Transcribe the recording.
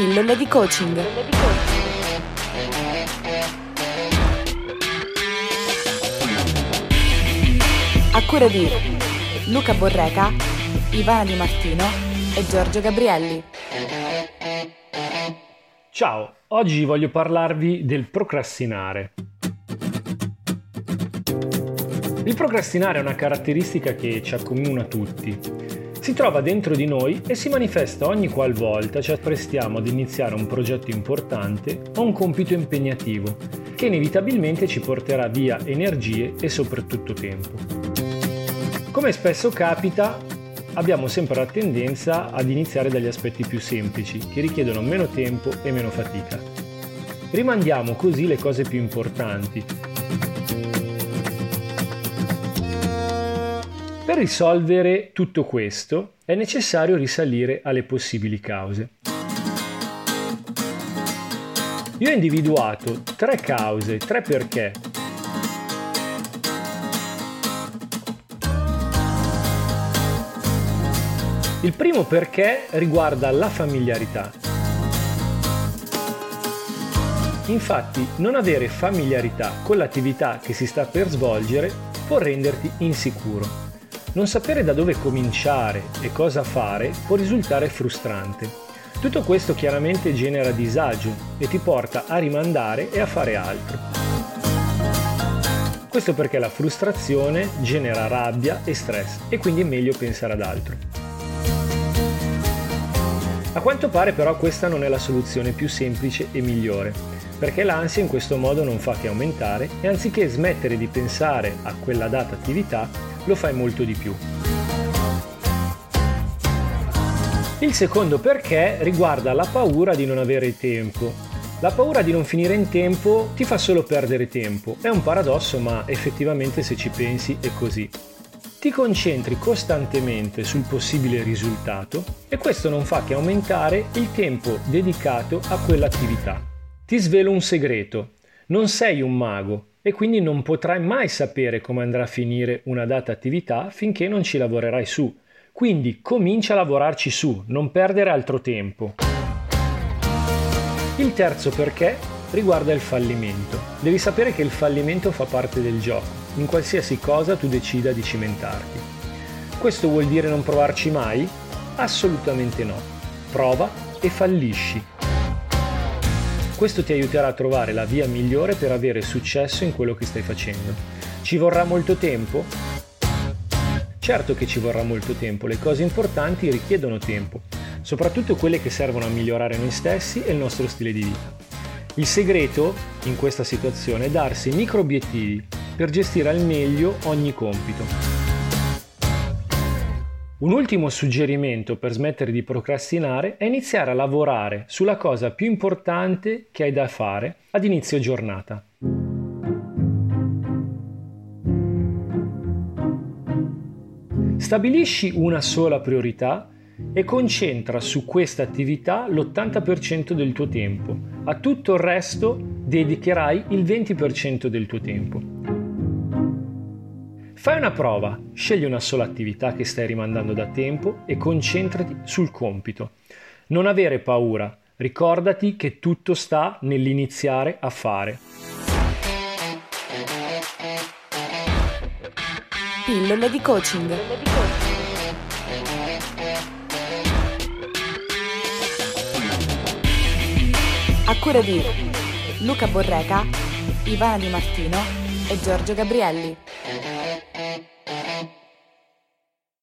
Pillole di coaching. A cura di Luca Borreca, Ivana Di Martino e Giorgio Gabrielli. Ciao, oggi voglio parlarvi del procrastinare. Il procrastinare è una caratteristica che ci accomuna tutti. Si trova dentro di noi e si manifesta ogni qualvolta ci apprestiamo ad iniziare un progetto importante o un compito impegnativo, che inevitabilmente ci porterà via energie e soprattutto tempo. Come spesso capita, abbiamo sempre la tendenza ad iniziare dagli aspetti più semplici, che richiedono meno tempo e meno fatica. Rimandiamo così le cose più importanti. Per risolvere tutto questo è necessario risalire alle possibili cause. Io ho individuato 3 cause, 3 perché. Il primo perché riguarda la familiarità. Infatti, non avere familiarità con l'attività che si sta per svolgere può renderti insicuro. Non sapere da dove cominciare e cosa fare può risultare frustrante. Tutto questo chiaramente genera disagio e ti porta a rimandare e a fare altro. Questo perché la frustrazione genera rabbia e stress e quindi è meglio pensare ad altro. A quanto pare però questa non è la soluzione più semplice e migliore, perché l'ansia in questo modo non fa che aumentare e anziché smettere di pensare a quella data attività, lo fai molto di più. Il secondo perché riguarda la paura di non avere tempo. La paura di non finire in tempo ti fa solo perdere tempo. È un paradosso, ma effettivamente se ci pensi è così. Ti concentri costantemente sul possibile risultato e questo non fa che aumentare il tempo dedicato a quell'attività. Ti svelo un segreto: non sei un mago e quindi non potrai mai sapere come andrà a finire una data attività finché non ci lavorerai su. Quindi comincia a lavorarci su, non perdere altro tempo. Il terzo perché riguarda il fallimento. Devi sapere che il fallimento fa parte del gioco, in qualsiasi cosa tu decida di cimentarti. Questo vuol dire non provarci mai? Assolutamente no. Prova e fallisci. Questo ti aiuterà a trovare la via migliore per avere successo in quello che stai facendo. Ci vorrà molto tempo? Certo che ci vorrà molto tempo, le cose importanti richiedono tempo, soprattutto quelle che servono a migliorare noi stessi e il nostro stile di vita. Il segreto in questa situazione è darsi micro obiettivi per gestire al meglio ogni compito. Un ultimo suggerimento per smettere di procrastinare è iniziare a lavorare sulla cosa più importante che hai da fare ad inizio giornata. Stabilisci una sola priorità e concentra su questa attività l'80% del tuo tempo. A tutto il resto dedicherai il 20% del tuo tempo. Fai una prova, scegli una sola attività che stai rimandando da tempo e concentrati sul compito. Non avere paura, ricordati che tutto sta nell'iniziare a fare. Pillole di coaching. A cura di Luca Borreca, Ivana Di Martino e Giorgio Gabrielli.